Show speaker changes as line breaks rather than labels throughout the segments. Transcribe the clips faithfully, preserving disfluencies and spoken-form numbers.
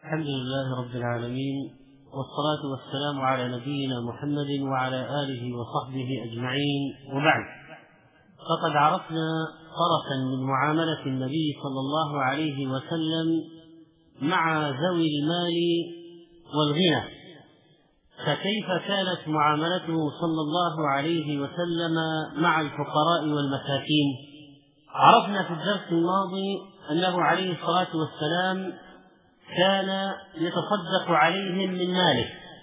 الحمد لله رب العالمين، والصلاة والسلام على نبينا محمد وعلى آله وصحبه أجمعين، وبعد. فقد عرفنا طرفا من معاملة النبي صلى الله عليه وسلم مع ذوي المال والغنى، فكيف كانت معاملته صلى الله عليه وسلم مع الفقراء والمساكين؟ عرفنا في الدرس الماضي أنه عليه الصلاة والسلام كان يتصدق عليهم من ماله،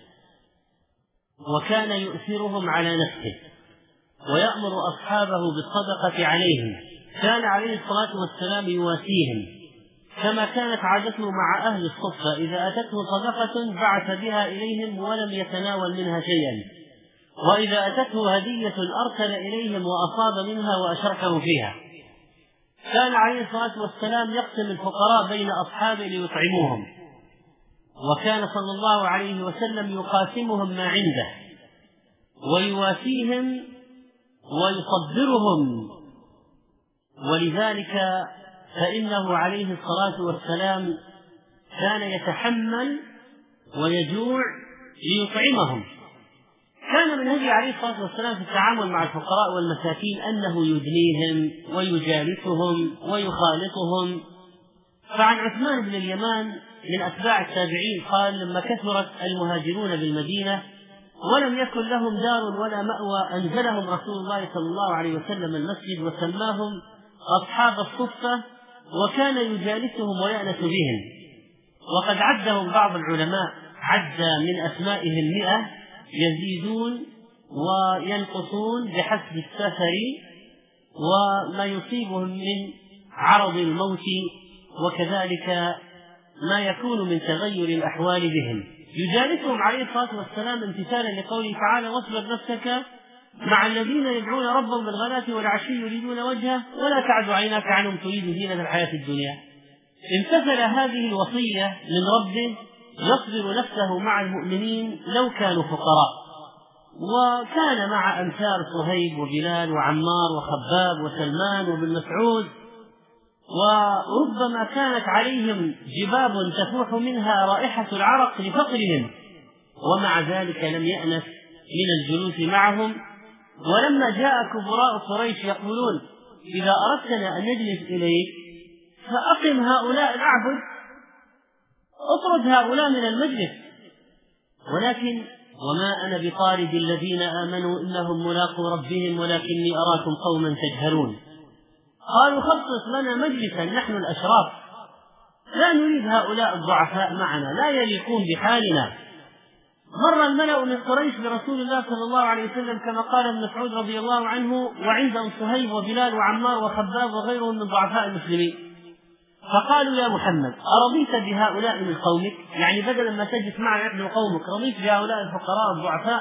وكان يؤثرهم على نفسه ويأمر أصحابه بالصدقة عليهم. كان عليه الصلاة والسلام يواسيهم، كما كانت عادته مع أهل الصفة: إذا أتته صدقة بعث بها إليهم ولم يتناول منها شيئا، وإذا أتته هدية أرسل إليهم وأصاب منها وأشركه فيها. كان عليه الصلاة والسلام يقسم الفقراء بين أصحابه ليطعموهم، وكان صلى الله عليه وسلم يقاسمهم ما عنده ويواسيهم ويصبرهم، ولذلك فإنه عليه الصلاة والسلام كان يتحمل ويجوع ليطعمهم. كان من هدي عليه الصلاة والسلام في التعامل مع الفقراء والمساكين أنه يدنيهم ويجالسهم ويخالطهم. فعن عثمان بن اليمان من أتباع التابعين قال: لما كثرت المهاجرون بالمدينة ولم يكن لهم دار ولا مأوى، أنزلهم رسول الله صلى الله عليه وسلم المسجد وسماهم أصحاب الصفة، وكان يجالسهم ويأنس بهم. وقد عدهم بعض العلماء، عد من أسمائهم مئة، يزيدون وينقصون بحسب السفر وما يصيبهم من عرض الموت، وكذلك ما يكون من تغير الأحوال بهم. يجالسهم عليه الصلاة والسلام امتثالا لقوله تعالى: واصبر نفسك مع الذين يدعون ربهم بالغداة والعشي يريدون وجهه ولا تعد عيناك عنهم تريد زينة الحياة الدنيا. امتثل هذه الوصية من ربه يصبر نفسه مع المؤمنين لو كانوا فقراء، وكان مع أمثال صهيب وبلال وعمار وخباب وسلمان وابن مسعود، وربما كانت عليهم جباب تفوح منها رائحة العرق لفقرهم، ومع ذلك لم يأنس من الجلوس معهم. ولما جاء كبراء قريش يقولون: إذا أردتنا أن نجلس إليك فأقم هؤلاء الأعبد، اطرد هؤلاء من المجلس. ولكن وما أنا بطارد الذين آمنوا إنهم ملاقو ربهم ولكني أراكم قوما تجهلون. قالوا: خصص لنا مجلسا نحن الأشراف، لا نريد هؤلاء الضعفاء معنا، لا يليقون بحالنا. مر الملأ من قريش برسول الله صلى الله عليه وسلم كما قال ابن مسعود رضي الله عنه، وعندهم صهيب وبلال وعمار وخباب وغيرهم من ضعفاء المسلمين، فقالوا: يا محمد، أرضيت بهؤلاء من قومك؟ يعني بدلا ما تجلس معنا نحن قومك، رضيت بهؤلاء الفقراء الضعفاء؟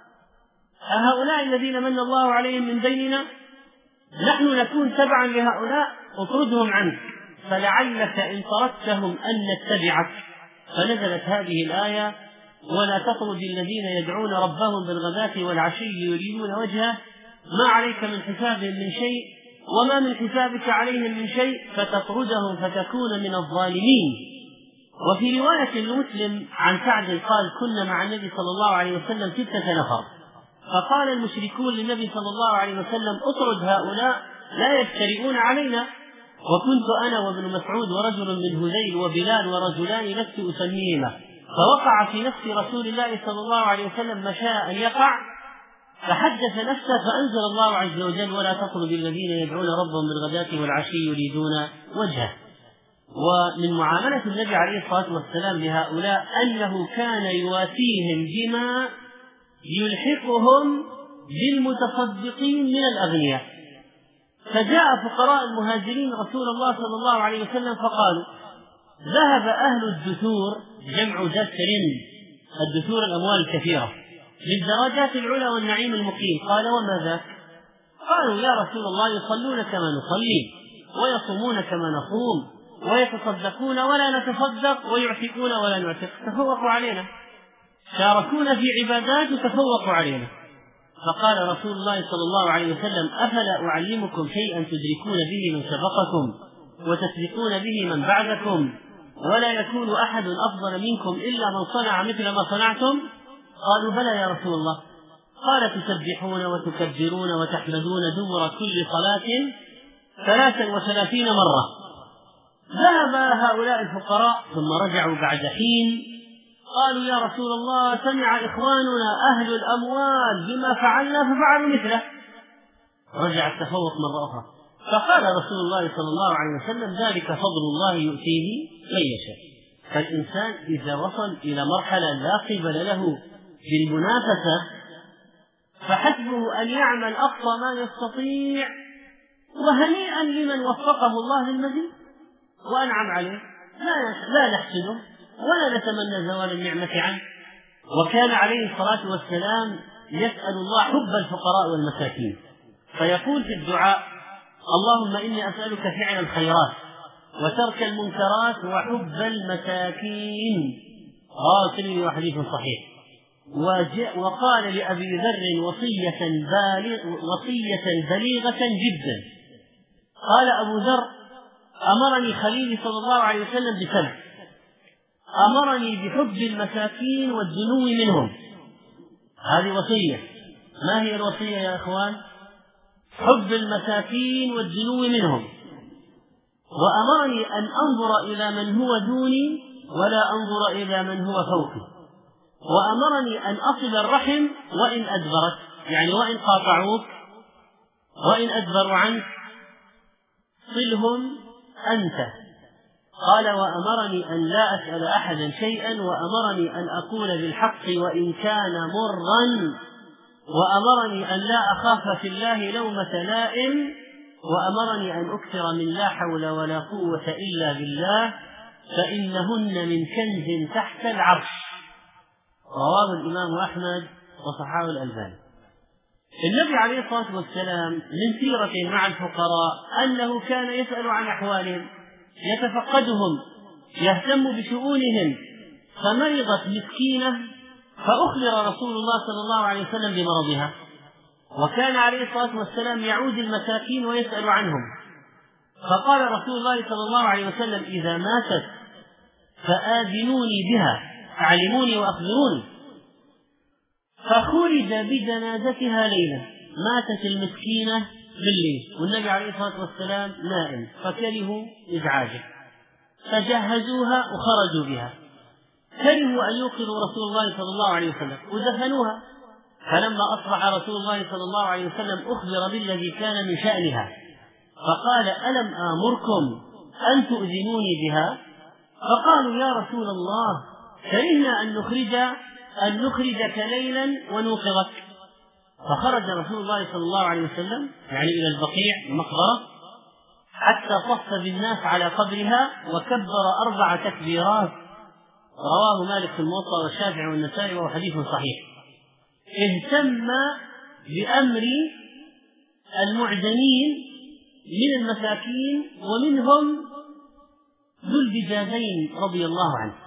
أهؤلاء الذين من الله عليهم من بيننا؟ نحن نكون تبعا لهؤلاء، اطردهم عنك فلعلك إن طردتهم أن نتبعك. فنزلت هذه الآية: ولا تطرد الذين يدعون ربهم بالغداة والعشي يريدون وجهه ما عليك من حسابهم من شيء وما من حسابك عليهم من شيء فتطردهم فتكون من الظالمين. وفي رواية لمسلم عن سعد قال: كنا مع النبي صلى الله عليه وسلم ستة نفر، فقال المشركون للنبي صلى الله عليه وسلم: اطرد هؤلاء لا يفترئون علينا. وكنت أنا وابن مسعود ورجل من هذيل وبلال ورجلان لست أسميهما، فوقع في نفس رسول الله صلى الله عليه وسلم ما شاء أن يقع، فحدث نفسه فأنزل الله عز وجل: ولا تطرد الذين يدعون ربهم بالغداة والعشي يريدون وجهه. ومن معاملة النبي عليه الصلاة والسلام لهؤلاء أنه كان يواسيهم بما يلحقهم بالمتصدقين من الأغنياء. فجاء فقراء المهاجرين رسول الله صلى الله عليه وسلم فقالوا: ذهب أهل الدثور، جمع دثر، الدثور الأموال الكثيرة، للدرجات العلى والنعيم المقيم. قال: وما ذاك؟ قالوا: يا رسول الله، يصلون كما نصلي ويصومون كما نصوم ويتصدقون ولا نتصدق ويعتقون ولا نعتق، تفوقوا علينا، شاركونا في عبادات وتفوقوا علينا. فقال رسول الله صلى الله عليه وسلم: أفلا أعلمكم شيئا تدركون به من سبقكم وتسبقون به من بعدكم؟ ولا يكون أحد أفضل منكم إلا من صنع مثل ما صنعتم؟ قالوا بلى يا رسول الله. قال تسبحون وتكبرون وتحمدون دبر كل صلاة ثلاثا وثلاثين مرة. ذهب هؤلاء الفقراء ثم رجعوا بعد حين قالوا يا رسول الله سمع إخواننا أهل الأموال بما فعلنا ففعلوا مثله. رجع التفوق مرة أخرى، فقال رسول الله صلى الله عليه وسلم ذلك فضل الله يؤتيه من يشاء. فالإنسان إذا وصل إلى مرحلة لا قبل له بالمنافسة فحسبه أن يعمل أقصى ما يستطيع، وهنيئا لمن وفقه الله للمزيد وأنعم عليه، لا نحسده ولا نتمنى زوال النعمة عنه. وكان عليه الصلاة والسلام يسأل الله حب الفقراء والمساكين، فيقول في الدعاء اللهم إني أسألك فعل الخيرات وترك المنكرات وحب المساكين. رواه الترمذي وحديث صحيح. وقال لأبي ذر وصية بالغ وصية بليغة جدا. قال أبو ذر أمرني خليلي صلى الله عليه وسلم بسبع، أمرني بحب المساكين والدنو منهم. هذه وصية. ما هي الوصية يا أخوان؟ حب المساكين والدنو منهم. وأمرني أن أنظر إلى من هو دوني ولا أنظر إلى من هو فوقي. وأمرني أن أصل الرحم وإن أدبرت، يعني وإن قاطعوك وإن أدبروا عنك صلهم أنت. قال وأمرني أن لا أسأل أحدا شيئا، وأمرني أن أقول بالحق وإن كان مرا، وأمرني أن لا أخاف في الله لومة لائم، وأمرني أن أكثر من لا حول ولا قوة إلا بالله فإنهن من كنز تحت العرش. رواه الإمام أحمد وصححه الألباني. النبي عليه الصلاة والسلام من سيرته مع الفقراء أنه كان يسأل عن أحوالهم، يتفقدهم، يهتم بشؤونهم. فمرضت مسكينة فأخبر رسول الله صلى الله عليه وسلم بمرضها، وكان عليه الصلاة والسلام يعود المساكين ويسأل عنهم. فقال رسول الله صلى الله عليه وسلم إذا ماتت فآذنوني بها، أعلموني وأخبروني. فخرج بجنازتها ليلا، ماتت المسكينة بالليل والنبي عليه الصلاة والسلام نائم، فكرهوا إزعاجه فجهزوها وخرجوا بها. كرهوا أن يوقظوا رسول الله صلى الله عليه وسلم ودفنوها. فلما أصبح رسول الله صلى الله عليه وسلم أخبر بالذي كان من شأنها، فقال ألم آمركم أن تؤذنوني بها؟ فقالوا يا رسول الله كرهنا أن نخرج أن نخرجك ليلا ونوقظك. فخرج رسول الله صلى الله عليه وسلم يعني إلى البقيع المقبرة حتى صف بالناس على قبرها وكبر أربع تكبيرات. رواه مالك في الموطأ والشافعي والنسائي وهو حديث صحيح. اهتم بأمر المعدمين من المساكين، ومنهم ذو البجادين رضي الله عنه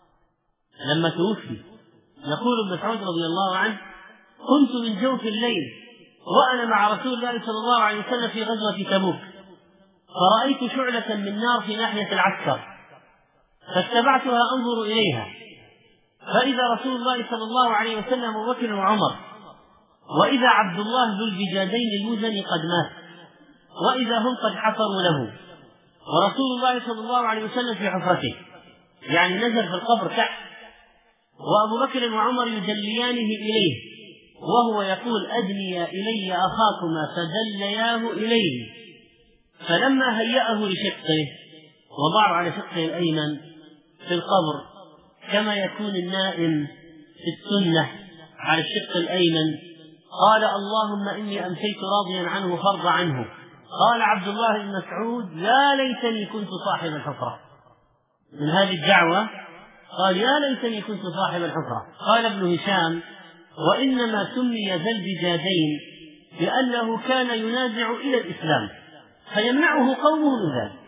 لما توفي. يقول ابن مسعود رضي الله عنه كنت من جوف الليل وأنا مع رسول الله صلى الله عليه وسلم في غزوة تبوك، فرأيت شعلة من نار في ناحية العسكر فاتبعتها أنظر إليها، فإذا رسول الله صلى الله عليه وسلم وبكر وعمر، وإذا عبد الله ذو البجادين المزني قد مات، وإذا هم قد حفروا له، ورسول الله صلى الله عليه وسلم في حفرته يعني نزل في القبر تحت، وأبو بكر وعمر يدليانه إليه وهو يقول أدني إلي أخاكما فدلياه إليه. فلما هيأه لشقه وضعه على شقه الأيمن في القبر كما يكون النائم في السنة على الشق الأيمن، قال اللهم إني أمسيت راضيا عنه فارض عنه. قال عبد الله بن مسعود يا ليتني كنت صاحب الحفرة. من هذه الدعوة قال يا ليتني كنت صاحب الحفرة. قال ابن هشام وإنما سمي ذا البجادين لأنه كان ينازع إلى الإسلام فيمنعه قومه من ذلك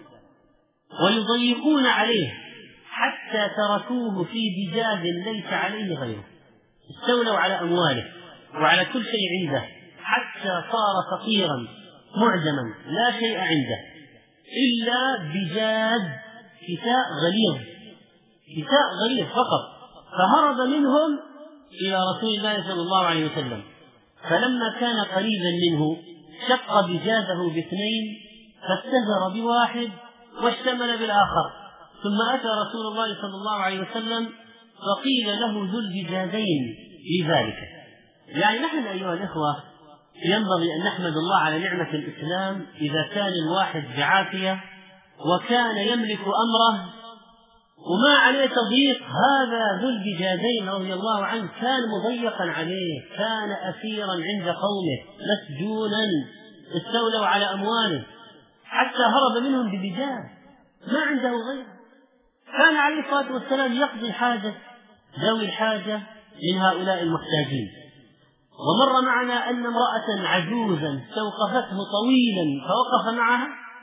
ويضيقون عليه حتى تركوه في بجاد ليس عليه غيره، استولوا على أمواله وعلى كل شيء عنده حتى صار فقيرا معدما لا شيء عنده إلا بجاد كساء غليظ كساء غليظ فقط، فهرب منهم إلى رسول الله صلى الله عليه وسلم، فلما كان قريبا منه شق بجاده باثنين فاتزر بواحد واشتمل بالآخر، ثم أتى رسول الله صلى الله عليه وسلم فقيل له ذو البجادين لذلك. يعني نحن أيها الإخوة ينبغي أن نحمد الله على نعمة الإسلام إذا كان الواحد بعافية وكان يملك أمره وما عليه تضييق. هذا ذو البجادين رضي الله عنه كان مضيقا عليه، كان أسيرا عند قومه مسجونا، استولوا على أمواله حتى هرب منهم ببجاد ما عنده غيره. كان عليه الصلاة والسلام يقضي حاجة ذوي الحاجة من هؤلاء المحتاجين. ومر معنا أن امرأة عجوزا استوقفته طويلا فوقف معها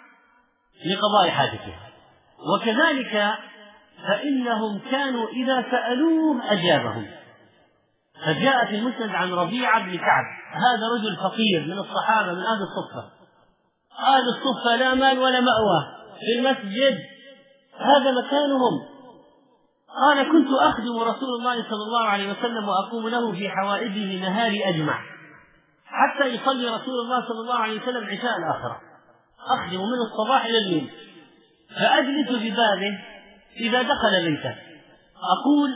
لقضاء حاجتها، وكذلك فإنهم كانوا إذا سألوه أجابهم. فجاء في المسند عن ربيعة بن كعب، هذا رجل فقير من الصحابة من أهل الصفة، أهل الصفة لا مال ولا مأوى في المسجد، هذا مكانهم. قال كنت أخدم رسول الله صلى الله عليه وسلم وأقوم له في حوائجه نهاري أجمع حتى يصلي رسول الله صلى الله عليه وسلم عشاء الآخرة، أخدم من الصباح إلى الليل، فأجلس ببابه إذا دخل بيته أقول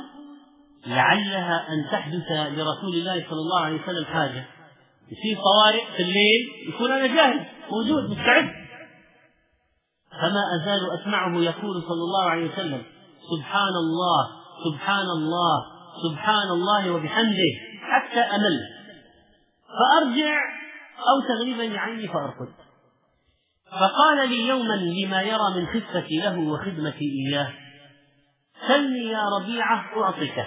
لعلها أن تحدث لرسول الله صلى الله عليه وسلم حاجة، يصير طوارئ في الليل يكون أنا جاهز موجود مستعد. فما أزال أسمعه يقول صلى الله عليه وسلم سبحان الله سبحان الله سبحان الله وبحمده حتى أمل، فأرجع أو تغلبني عيني فأرقد. فقال لي يوما لما يرى من خفتي له وخدمتي إياه سلني يا ربيعة أعطيك،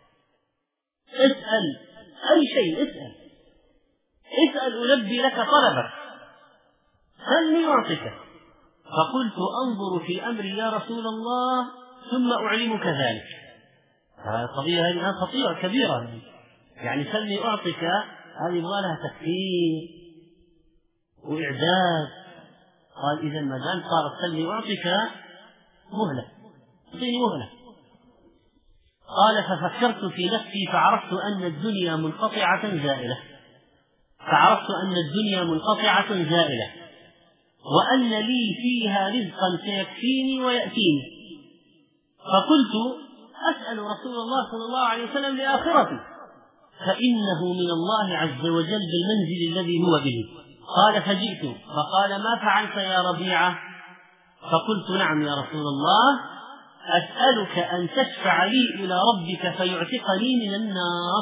اسأل أي شيء، اسأل اسأل ألبي لك طلبك، سلني أعطيك. فقلت أنظر في أمري يا رسول الله ثم أعلمك ذلك. القضية هذه خطيرة كبيرة، يعني سلني أعطيك هذه يبغى لها تفكير وإعداد. قال إذا ما دام صارت سلني أعطيك مهلة، أعطيني مهلة. قال ففكرت في نفسي فعرفت أن الدنيا منقطعة زائلة فعرفت أن الدنيا منقطعة زائلة وأن لي فيها رزقا سيكفيني ويأتيني. فقلت أسأل رسول الله صلى الله عليه وسلم لآخرتي فإنه من الله عز وجل بالمنزل الذي هو به. قال فجئت فقال ما فعلت يا ربيعة؟ فقلت نعم يا رسول الله أسألك أن تشفع لي إلى ربك فيعتقني من النار.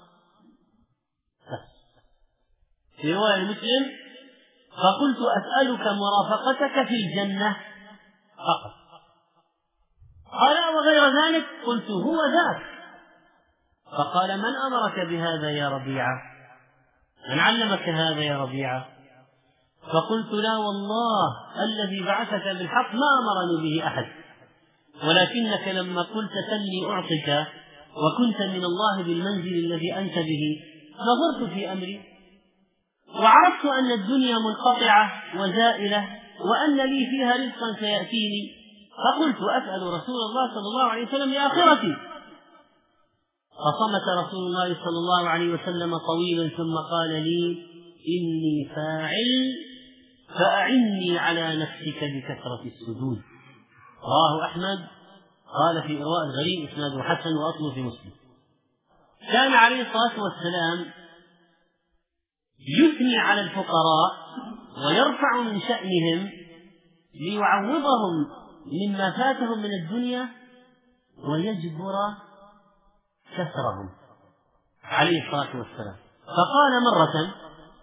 في رواية مسلم فقلت أسألك مرافقتك في الجنة فقط. قال وغير ذلك؟ قلت هو ذاك. فقال من أمرك بهذا يا ربيعة؟ من علمك هذا يا ربيعة؟ فقلت لا والله الذي بعثك بالحق ما أمرني به أحد، ولكنك لما قلت سلني أعطك وكنت من الله بالمنزل الذي أنت به نظرت في أمري وعرفت أن الدنيا منقطعة وزائلة وأن لي فيها رزقا سيأتيني، فقلت أسأل رسول الله صلى الله عليه وسلم لآخرتي. فصمت رسول الله صلى الله عليه وسلم طويلا ثم قال لي إني فاعل فأعني على نفسك بكثرة السجود. رواه أحمد قال في إرواء الغريب إسناده حسن وأصله في مسلم. كان عليه الصلاة والسلام يثني على الفقراء ويرفع من شأنهم ليعوضهم مما فاتهم من الدنيا ويجبر كسرهم عليه الصلاة والسلام. فقال مرة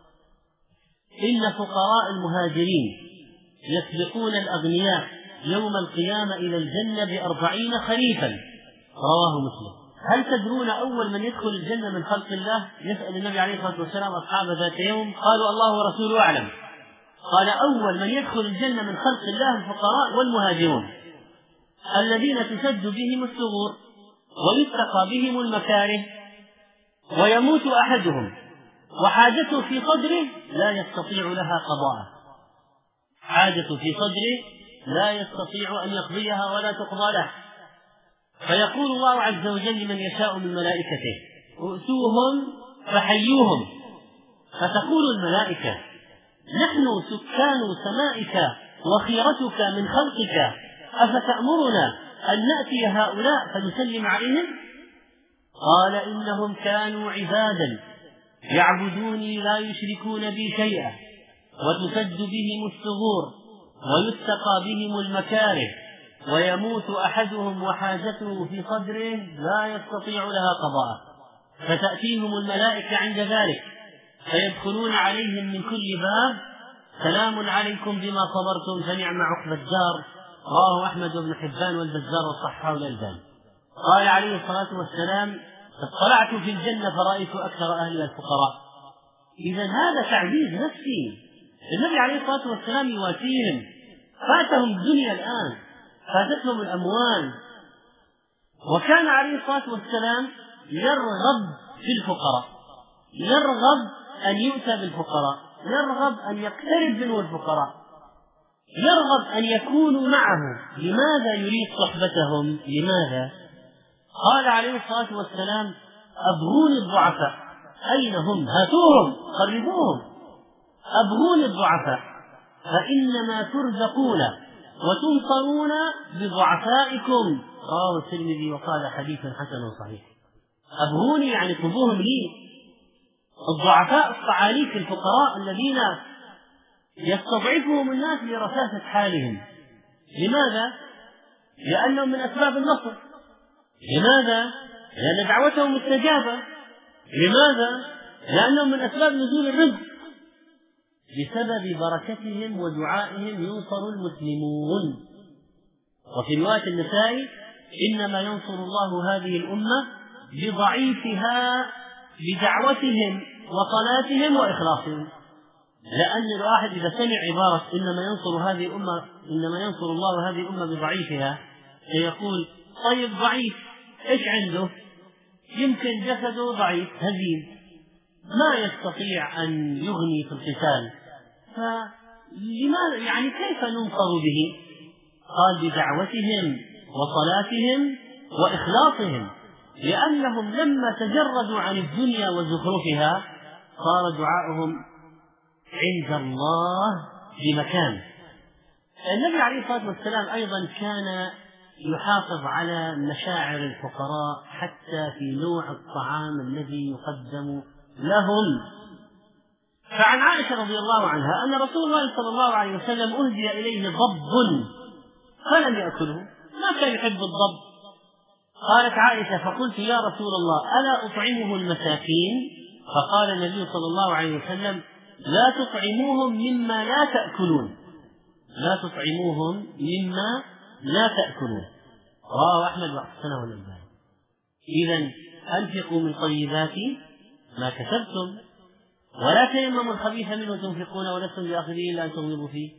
إن فقراء المهاجرين يسبقون الأغنياء يوم القيامة إلى الجنة بأربعين خريفا. رواه مسلم. هل تدرون أول من يدخل الجنة من خلق الله؟ يسأل النبي عليه الصلاة والسلام أصحابه ذات يوم قالوا الله ورسوله أعلم. قال أول من يدخل الجنة من خلق الله الفقراء والمهاجرون الذين تسد بهم الثغور ويتقى بهم المكاره ويموت أحدهم وحاجته في صدره لا يستطيع لها قضاء. حاجته في صدره لا يستطيع أن يقضيها ولا تقضى له. فيقول الله عز وجل لمن يشاء من ملائكته: ائتوهم فحيوهم. فتقول الملائكة: نحن سكان سمائك وخيرتك من خلقك، أفتأمرنا أن نأتي هؤلاء فنسلم عليهم؟ قال: إنهم كانوا عبادا يعبدوني لا يشركون بي شيئا، وتسد بهم الثغور ويستقى بهم المكاره، ويموت أحدهم وحاجته في صدره لا يستطيع لها قضاء، فتأتيهم الملائكة عند ذلك فيدخلون عليهم من كل باب: سلام عليكم بما صبرتم فنعم عقبى الدار. رواه أحمد بن حبان والبزار وصححه الألباني. قال عليه الصلاة والسلام: اطلعت في الجنة فرأيت أكثر أهلها الفقراء. إذا هذا تعزيز نفسي. النبي عليه الصلاة والسلام يواسيهم، فاتهم الدنيا الآن، فاتتهم الأموال، وكان عليه الصلاة والسلام يرغب في الفقراء، يرغب أن يؤتى بالفقراء، يرغب أن يقترب منه الفقراء، يرغب أن يكونوا معه. لماذا يريد صحبتهم؟ لماذا؟ قال عليه الصلاة والسلام: أبغوني الضعفاء، أين هم؟ هاتوهم قربوهم، أبغوني الضعفاء فإنما ترزقون وتنصرون بضعفائكم. رواه الترمذي وقال: حديث حسن صحيح. أبغوني يعني طلبوهم لي، الضعفاء الصعاليك الفقراء الذين يستضعفهم الناس لرشاشة حالهم. لماذا؟ لأنهم من أسباب النصر. لماذا؟ لأن دعوتهم مستجابة. لماذا؟ لأنهم من أسباب نزول الرزق. بسبب بركتهم ودعائهم ينصر المسلمون. وفي رواية النسائي: إنما ينصر الله هذه الأمة بضعيفها بدعوتهم وصلاتهم وإخلاصهم. لأن الواحد إذا سمع عبارة إنما ينصر هذه الأمة إنما ينصر الله هذه الأمة بضعيفها سيقول: طيب ضعيف إيش عنده؟ يمكن جسده ضعيف هزيل ما يستطيع أن يغني في القتال، فلماذا يعني كيف ننصر به؟ قال: بدعوتهم وصلاتهم وإخلاصهم، لأنهم لما تجردوا عن الدنيا وزخرفها صار دعاؤهم عند الله بمكان. النبي عليه الصلاة والسلام أيضا كان يحافظ على مشاعر الفقراء حتى في نوع الطعام الذي يقدم لهم. فعن عائشة رضي الله عنها أن رسول الله صلى الله عليه وسلم أهدي إليه ضب فلم يأكله، ما كان يحب الضب. قالت عائشة: فقلت يا رسول الله ألا أطعمه المساكين؟ فقال النبي صلى الله عليه وسلم: لا تطعموهم مما لا تأكلون، لا تطعموهم مما لا تأكلون. رواه أحمد وحسنه الألباني. إذن أنفقوا من طيبات ما كسبتم ولا تيمموا الخبيث منه تنفقون ولستم بآخذين إلا أن تغمضوا فيه.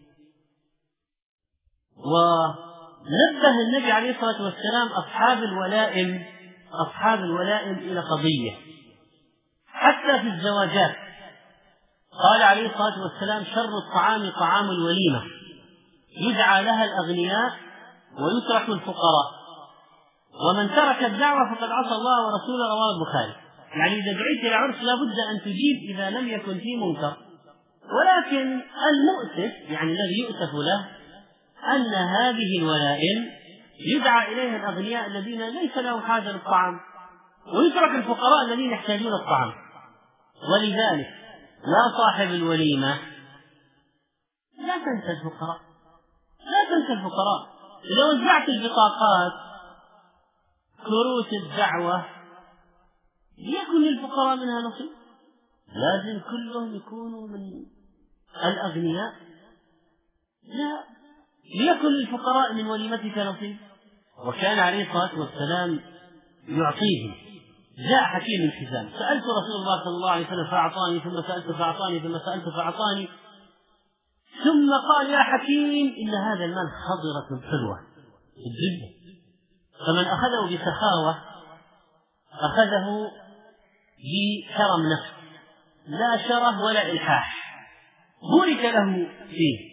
ونبه النبي عليه الصلاة والسلام أصحاب الولائم أصحاب الولائم إلى قضية حتى في الزواجات. قال عليه الصلاة والسلام: شر الطعام طعام الوليمة، يدعى لها الأغنياء ويترك الفقراء، ومن ترك الدعوة فقد عصى الله ورسوله. رواه البخاري. يعني إذا دعيت إلى عرس لا بد أن تجيب إذا لم يكن فيه منكر. ولكن المؤسف يعني الذي يؤسف له أن هذه الولائم يدعى إليها الأغنياء الذين ليس لهم حاجة للطعام، ويترك الفقراء الذين يحتاجون الطعام. ولذلك لا صاحب الوليمة لا تنسى الفقراء، لا تنسى الفقراء. إذا وزعت البطاقات كروت الدعوة ليكن للفقراء منها نصيب، لازم كلهم يكونوا من الأغنياء؟ لا، ليكن للفقراء من وليمتك نصيب. وكان عليه الصلاة والسلام يعطيهم. جاء حكيم من حزام: سألت رسول الله صلى الله عليه وسلم فأعطاني، ثم سألت فأعطاني، ثم سألت فأعطاني، ثم قال: يا حكيم إن هذا المال خضرة حلوة في الدنيا، فمن أخذه بسخاوة أخذه بكرم نفس لا شره ولا إلحاح، بورك له فيه.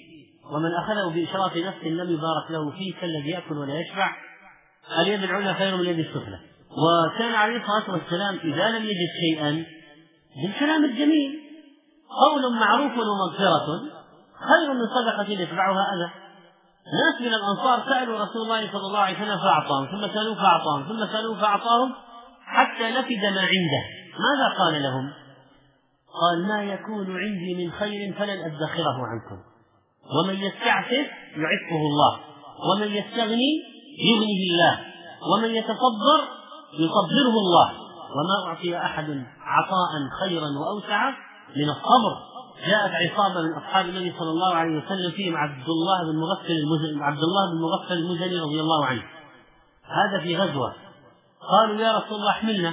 ومن أخذه بإشراف نفس لم يبارك له فيه كالذي يأكل ولا يشبع، اليد العليا خير من اليد السفلى. وكان عليه الصلاة والسلام إذا لم يجد شيئا بالكلام الجميل، قول معروف ومغفرة خير من صدقة يتبعها أذى. ناس من الأنصار سألوا رسول الله صلى الله عليه وسلم فأعطاهم، ثم سألوه فأعطاهم، ثم سألوه فأعطاهم، حتى نفد ما عنده. ماذا قال لهم؟ قال: ما يكون عندي من خير فلن أدخره عنكم، ومن يستعفف يعفه الله، ومن يستغني يغنيه الله، ومن يتصبر يصبره الله، وما أعطي أحد عطاء خيرا وأوسع من الصبر. جاءت عصابة من أصحاب النبي صلى الله عليه وسلم فيهم عبد الله بن مغفل المزني عبد الله بن مغفل المزني رضي الله عنه، هذا في غزوة. قالوا: يا رسول الله احملنا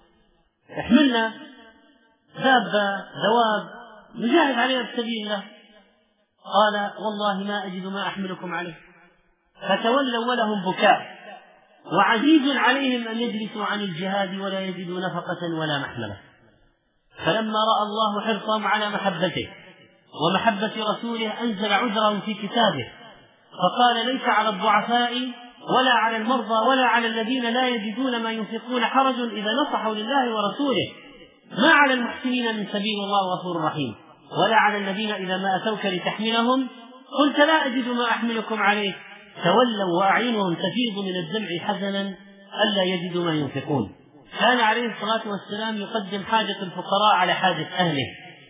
احملنا دابة دواب نجاهد عليها في سبيل الله. قال: والله ما أجد ما أحملكم عليه. فتولوا ولهم بكاء، وعزيز عليهم أن يجلسوا عن الجهاد ولا يجدوا نفقة ولا محملة. فلما رأى الله حرصهم على محبته ومحبة رسوله أنزل عذرهم في كتابه، فقال: ليس على الضعفاء ولا على المرضى ولا على الذين لا يجدون ما ينفقون حرج إذا نصحوا لله ورسوله، ما على المحسنين من سبيل الله غفور رحيم، ولا على الذين إذا ما أتوك لتحملهم قلت لا أجد ما أحملكم عليه تولوا وأعينهم تفيض من الدمع حزنا ألا يجدوا ما ينفقون. كان عليه الصلاة والسلام يقدم حاجة الفقراء على حاجة أهله.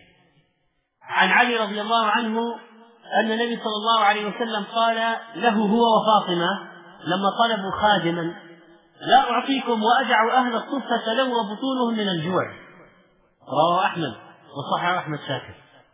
عن علي رضي الله عنه أن النبي صلى الله عليه وسلم قال له هو وفاطمة لما طلبوا خادما: لا أعطيكم وأدع أهل الصفة لو وبطونهم من الجوع. رواه أحمد وصححه أحمد شاكر.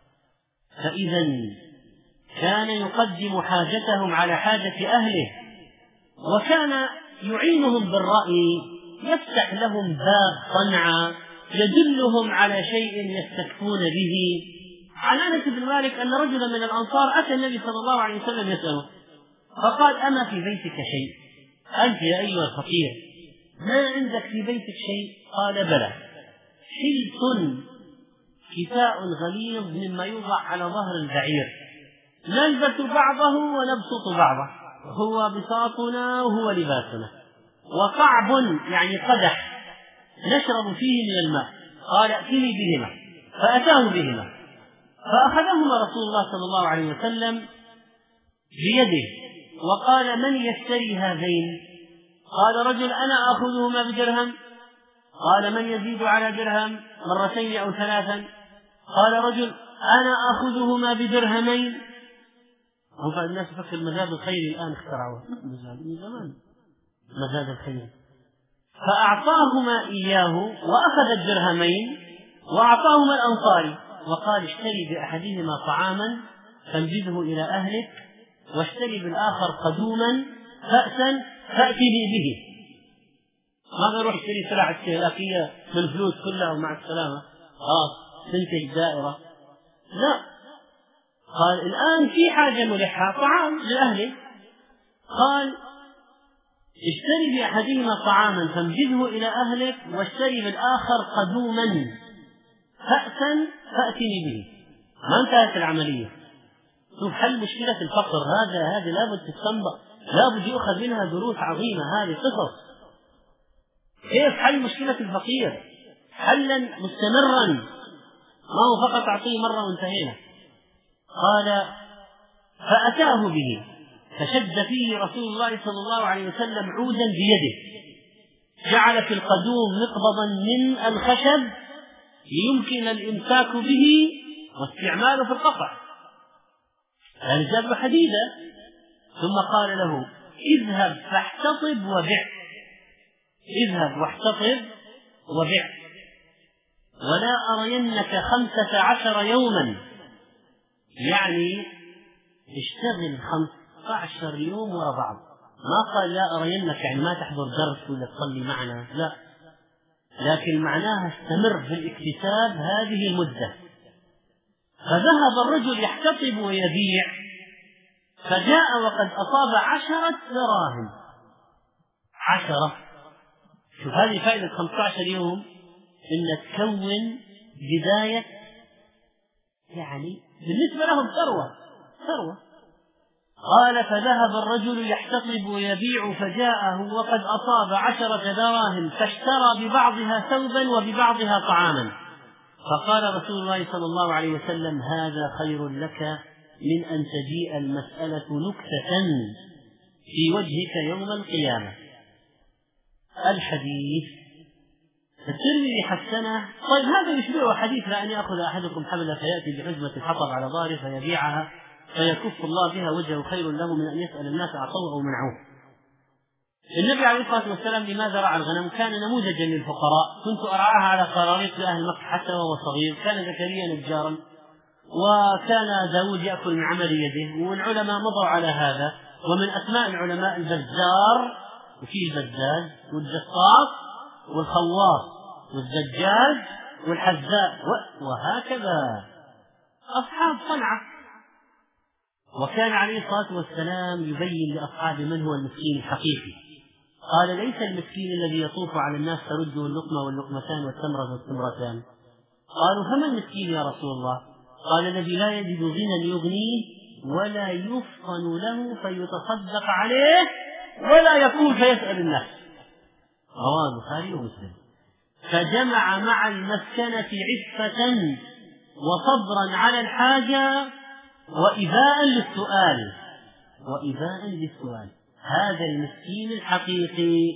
فإذا كان يقدم حاجتهم على حاجة أهله، وكان يعينهم بالرأي، يفتح لهم باب صنعة، يدلهم على شيء يستكفون به. عن أنس بن مالك أن رجلا من الأنصار أتى النبي صلى الله عليه وسلم يسأله، فقال: أما في بيتك شيء؟ أنت يا أيها الفقير ما عندك في بيتك شيء؟ قال: بلى، حلت كفاء غليظ مما يوضع على ظهر البعير، نلبس بعضه ونبسط بعضه، هو بساطنا وهو لباسنا، وقعب يعني قدح نشرب فيه من الماء. قال: ائتني بهما. فأتاه بهما، فأخذهما رسول الله صلى الله عليه وسلم بيده وقال: من يشتري هذين؟ قال رجل: أنا أخذهما بدرهم. قال: من يزيد على درهم مرتين أو ثلاثا؟ قال رجل: أنا أخذهما بدرهمين. هم الناس فكر مزاد الخير الآن اخترعوه، مزاد من زمان مزاد الخير. فأعطاهما إياه وأخذ الدرهمين وأعطاهما الأنصاري، وقال: اشتري بأحدهما طعاما فانجده إلى أهلك، واشتري بالآخر قدوما فأسا فأتني به. ما نروح اشتري سلع استهلاكية من فلوس كلها ومع السلامة خلاص تنتج دائرة، لا. قال: الآن في حاجة ملحة طعام لأهله. قال: اشتري بأحدهما طعاما فانجده إلى أهلك، واشتري بالآخر قدوما فأسا فأتني به. ما انتهت العملية. شوف حل مشكلة الفقر، هذا هذه لابد تستنبط، لابد يؤخذ منها دروس عظيمة. هذه قصص كيف حل مشكلة الفقير حلا مستمرا، ما هو فقط أعطيه مرة وانتهينا. قال: فأتاه به فشد فيه رسول الله صلى الله عليه وسلم عودا بيده، جعل في القدوم مقبضا من الخشب يمكن الإمساك به واستعماله في القطع، يعني جاب حديدة. ثم قال له: اذهب فاحتطب وبع، اذهب واحتطب وبع، ولا أرينك خمسة عشر يوما، يعني اشتغل خمسة عشر يوم وراء بعض. ما قال لا أرينك يعني ما تحضر درس ولا تصلي معنا، لا، لكن معناها استمر في الاكتساب هذه المدة. فذهب الرجل يحتطب ويبيع، فجاء وقد أصاب عشرة دراهم. عشرة. شوف هذه فائدة خمسة عشر يوم، إن تكون بداية يعني بالنسبة لهم ثروة ثروة قال فذهب الرجل يحتطب ويبيع فجاءه وقد أصاب عشرة دراهم فاشترى ببعضها ثوبا وببعضها طعاما، فقال رسول الله صلى الله عليه وسلم هذا خير لك من أن تجيء المسألة نكتة في وجهك يوم القيامة. الحديث الترمذي حسنه. طيب هذا يشبه حديث لا أن يأخذ أحدكم حبل فيأتي بحزمة الحطب على ظهره فيبيعها فيكف الله بها وجهه خير له من أن يسأل الناس أعطوه أو منعوه. النبي عليه الصلاة والسلام لماذا رعى الغنم؟ كان نموذجا للفقراء. كنت أرعاها على قراريط لأهل مكة حتى وهو صغير. كان زكريا نجارا وكان داود يأكل من عمل يده، والعلماء مضوا على هذا. ومن أسماء العلماء البزار وفي البزاز والجصاص والخواص والزجاج والحذاء وهكذا أصحاب صنعة. وكان عليه الصلاة والسلام يبين لأصحابه من هو المسكين الحقيقي. قال ليس المسكين الذي يطوف على الناس ترده اللقمة واللقمتان والتمرة والتمرتان. قالوا فما المسكين يا رسول الله؟ قال الذي لا يجد غنى يغنيه ولا يفطن له فيتصدق عليه ولا يكون فيسأل الناس. رواه البخاري ومسلم. فجمع مع المسكنة عفة وصبرا على الحاجة وإباء للسؤال وإباء للسؤال. هذا المسكين الحقيقي.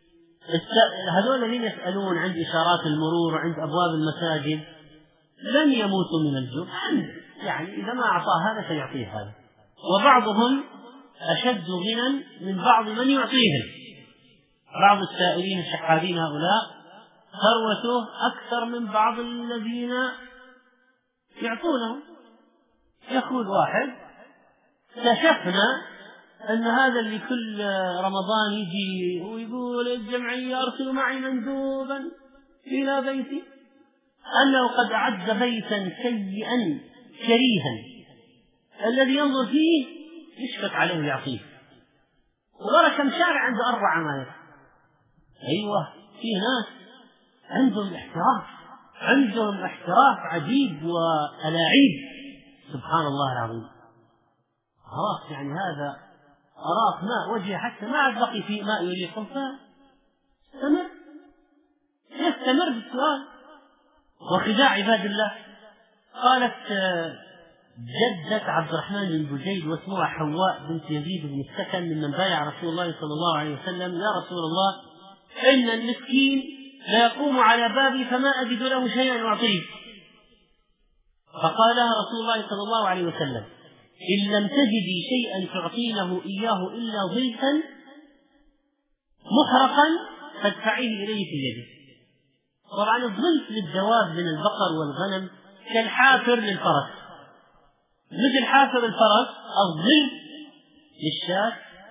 هذول الذين يسألون عند إشارات المرور وعند أبواب المساجد لن يموتوا من الجوع، يعني إذا ما أعطاه هذا سيعطيه هذا. وبعضهم أشد غنى من بعض من يعطيهم. بعض السائلين الشحاذين هؤلاء ثروته أكثر من بعض الذين يعطونهم. يقول واحد اكتشفنا أن هذا اللي كل رمضان يجي ويقول الجمعية أرسلوا معي مندوبا إلى بيتي، أنه قد أعد بيتا سيئا كريها الذي ينظر فيه يشفق عليه ويعطيه. وورا كم شارع عنده أربع عماير. أيوة في ناس عندهم احتراف عندهم احتراف عجيب وألاعيب سبحان الله العظيم. خلاص يعني هذا أراك ماء وجهه حتى ما عاد بقي فيه ماء يريقه فاستمر يستمر بالسؤال وخداع عباد الله. قالت جدة عبد الرحمن بن بجيد واسمها حواء بنت يزيد بن السكن ممن بايع رسول الله صلى الله عليه وسلم يا رسول الله إن المسكين لا يقوم على بابي فما أجد له شيئا أعطيه. فقال لها رسول الله صلى الله عليه وسلم إن لم تجدي شيئا تعطينه إياه إلا ضيفا محرقا فادفعيه إليه في يده. طبعا الضيف للدواب من البقر والغنم كالحافر للفرس، مثل حافر الفرس الضيف للشاة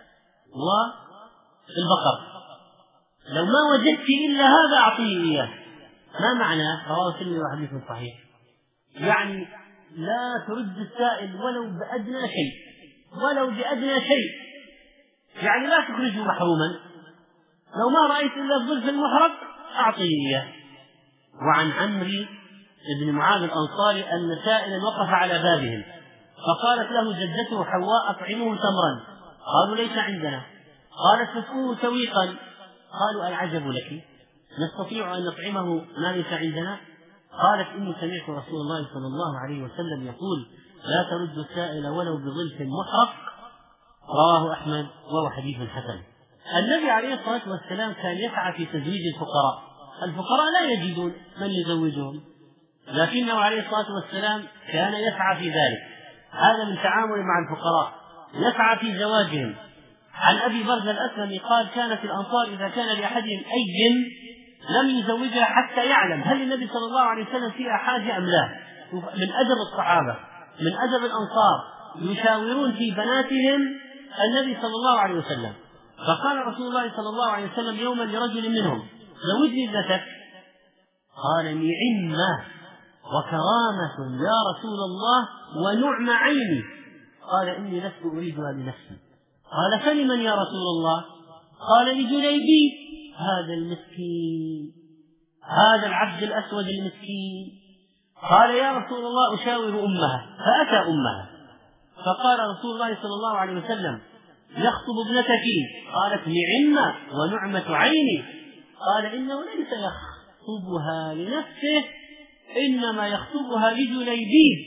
والبقر. لو ما وجدت إلا هذا أعطيه إياه. ما معناه؟ رواه الترمذي وحديث صحيح. يعني لا ترد السائل ولو بأدنى شيء ولو بأدنى شيء، يعني لا تخرجه محروما. لو ما رأيت إلا الظلف المحرق أعطيه إياه. وعن عمرو بن معاذ الأنصاري أن سائلا وقف على بابهم فقالت له جدته حواء أطعمه تمرا. قالوا ليس عندنا. قالت فاسقوه سويقا. قالوا العجب لك نستطيع أن نطعمه ما ليس عندنا؟ قالت إني سمعت رسول الله صلى الله عليه وسلم يقول لا ترد السائل ولو بظلف محرق. رواه أحمد وهو حديث حسن. النبي عليه الصلاة والسلام كان يسعى في تزويج الفقراء. الفقراء لا يجدون من يزوجهم، لكنه عليه الصلاة والسلام كان يسعى في ذلك. هذا من تعامله مع الفقراء، يسعى في زواجهم. عن أبي برزة الأسلمي قال كانت الأنصار إذا كان لأحدهم أيم لم يزوجها حتى يعلم هل النبي صلى الله عليه وسلم فيها حاجة أم لا. من أدب الصحابة من أدب الأنصار يشاورون في بناتهم النبي صلى الله عليه وسلم. فقال رسول الله صلى الله عليه وسلم يوما لرجل منهم زوجني ابنتك. قال نعمة وكرامة يا رسول الله ونعم عيني. قال إني لست أريدها لنفسي. قال فلمن يا رسول الله؟ قال لجليبيب هذا المسكين هذا العبد الأسود المسكين. قال يا رسول الله أشاور أمها. فأتى أمها فقال رسول الله صلى الله عليه وسلم: يخطب ابنتك؟ قالت: نعم ونعمة عيني. قال: إنه ليس يخطبها لنفسه، إنما يخطبها لجليبيب.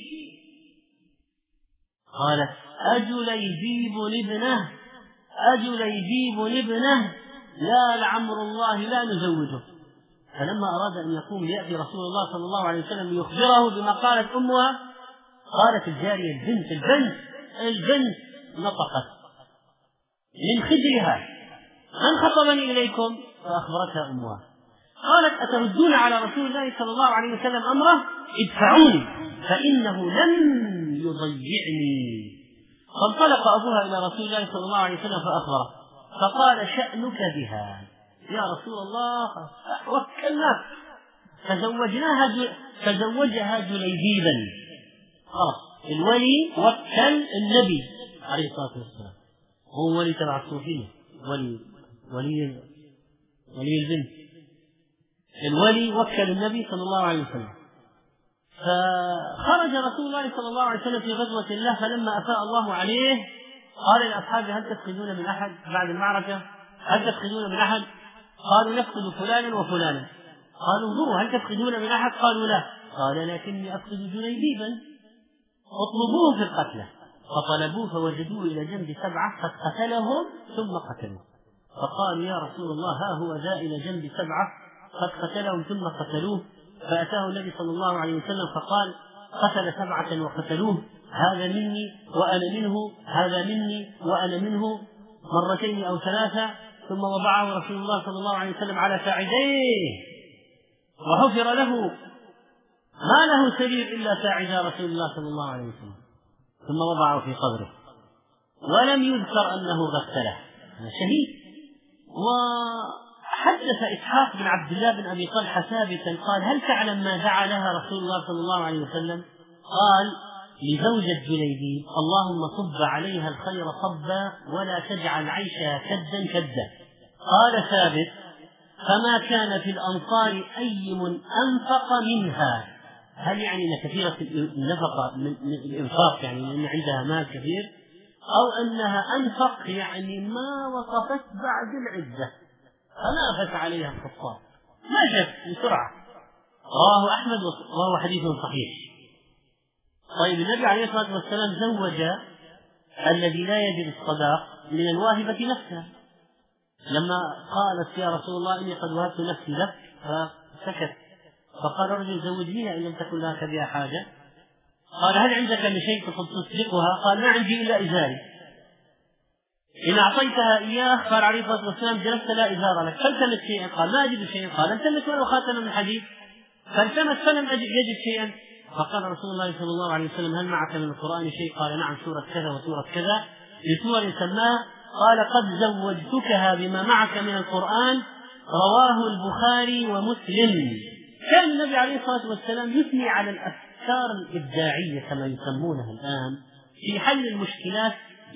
قالت: أجليبيب ابنه أجليبيب ابنه لا لعمر الله لا نزوجه. فلما أراد أن يقوم ليأتي رسول الله صلى الله عليه وسلم ليخبره بما قالت أمها، قالت الجارية البنت البنت البنت نطقت من خدرها: من خطبني إليكم؟ فأخبرتها أمها. قالت: أتردون على رسول الله صلى الله عليه وسلم أمره؟ ادفعوني فإنه لن يضيعني. فانطلق أبوها إلى رسول الله صلى الله عليه وسلم فأخبره، فقال: شأنك بها يا رسول الله، وكلناك فزوجناها ج... فزوجها جليبيبا. خلاص، الولي وكل النبي عليه الصلاة والسلام، هو ولي تبع الصوفية، ولي ولي ولي البنت، الولي وكل النبي صلى الله عليه وسلم. فخرج رسول الله صلى الله عليه وسلم في غزوة الله، فلما أفاء الله عليه قال لأصحابه: هل تفقدون من أحد بعد المعركة؟ هل تفقدون من أحد؟ قالوا: نفقد فلانا وفلانا. قالوا: انظروا هل تفقدون من أحد؟ قالوا: لا. قال: لكني أفقد جليبيبا، اطلبوه في القتلى. فطلبوه فوجدوه إلى جنب سبعة قد قتلهم ثم قتلوه. فقالوا: يا رسول الله، ها هو ذا إلى جنب سبعة قد قتلهم ثم قتلوه. فأتاه النبي صلى الله عليه وسلم فقال: قتل سبعة وقتلوه، هذا مني وأنا منه، هذا مني وأنا منه، مرتين أو ثلاثة. ثم وضعه رسول الله صلى الله عليه وسلم على ساعديه، وحفر له ما له سرير إلا ساعدا رسول الله صلى الله عليه وسلم، ثم وضعه في قبره، ولم يذكر أنه غسله، شهيد. وحدث إسحاق بن عبد الله بن أبي طلحة ثابتا قال: هل تعلم ما دعا لها رسول الله صلى الله عليه وسلم؟ قال: لزوجة جليبيب: اللهم صب عليها الخير صبا ولا تجعل عيشها كدا كدا. قال ثابت: فما كان في الأنصار أي من أنفق منها. هل يعني أن كثيرة النفقة من الإنفاق يعني أن عندها مال كثير، أو أنها أنفق يعني ما وقفت بعد العدة فنافت عليها الخطاب، ما جت بسرعة. رواه أحمد وهو حديث صحيح. طيب، النبي عليه الصلاة والسلام زوج الذي لا يجد الصداق من الواهبة نفسها. لما قالت: يا رسول الله إني قد وهبت نفسي لك، فسكت. فقال الرجل: زوجنيها إن لم تكن لك بها حاجة. قال: هل عندك من شيء تصدقها؟ قال: ما عندي إلا إزاري، إن أعطيتها إياه قال عليه الصلاة والسلام: جلست لا إزار لك، فالتمس شيئا. قال: ما أجد شيئا. قال: التمس ولو خاتما من حديد. فالتمس فلم يجد شيئا. فقال رسول الله صلى الله عليه وسلم: هل معك من القرآن شيء؟ قال: نعم، سورة كذا وسورة كذا، لسور سماها. قال: قد زوجتكها بما معك من القرآن. رواه البخاري ومسلم. كان النبي عليه الصلاة والسلام يثني على الأفكار الإبداعية كما يسمونها الآن في حل المشكلات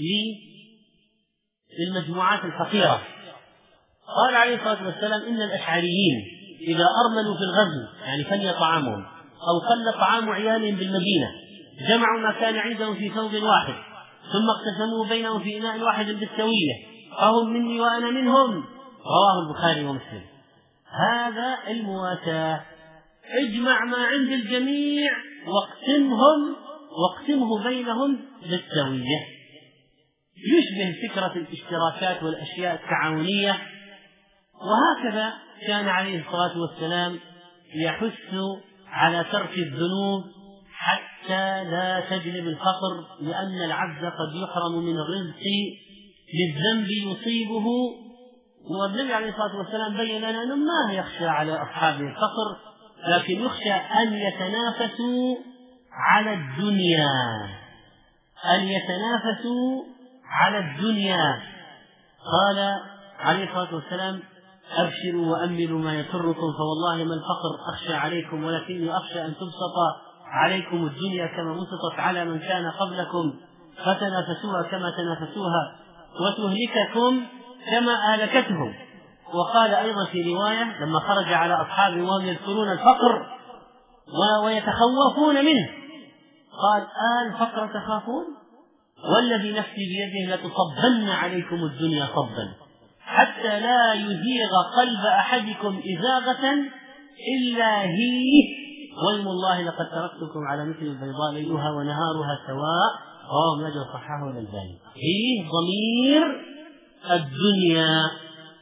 للمجموعات الفقيرة. قال عليه الصلاة والسلام: إن الأشعريين إذا أرملوا في الغزو يعني فني طعامهم أو قل طعام عيالهم بالمدينة، جمعوا ما كان عندهم في ثوب واحد ثم اقتسموا بينهم في إناء واحد بالسوية، فهم مني وأنا منهم. رواه البخاري ومسلم. هذا المواساة، اجمع ما عند الجميع واقسمهم واقسمه بينهم بالسوية. يشبه فكرة الاشتراكات والأشياء التعاونية. وهكذا كان عليه الصلاة والسلام يحث على ترك الذنوب حتى لا تجلب الفقر، لأن العبد قد يحرم من الرزق للذنب يصيبه. والنبي عليه الصلاة والسلام بين لنا أنه ما يخشى على أصحابه الفقر، لكن يخشى أن يتنافسوا على الدنيا أن يتنافسوا على الدنيا. قال عليه الصلاة والسلام: أبشروا وأملوا ما يسركم، فوالله ما الفقر أخشى عليكم، ولكني أخشى أن تبسط عليكم الدنيا كما بسطت على من كان قبلكم فتنافسوها كما تنافسوها وتهلككم كما أهلكتهم. وقال أيضا في رواية لما خرج على أصحابه وهم يذكرون الفقر ويتخوفون منه، قال: آل الفقر تخافون؟ والذي نفسي بيده لتصبن عليكم الدنيا صبا حتى لا يزيغ قلب أحدكم إزاغة إلا هي، ويم الله لقد تركتكم على مثل البيضاء ليلها ونهارها سواء، رواه ابن ماجه وصححه الألباني. هي ضمير الدنيا،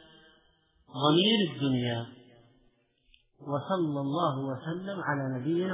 ضمير الدنيا. وصلى الله وسلم على نبينا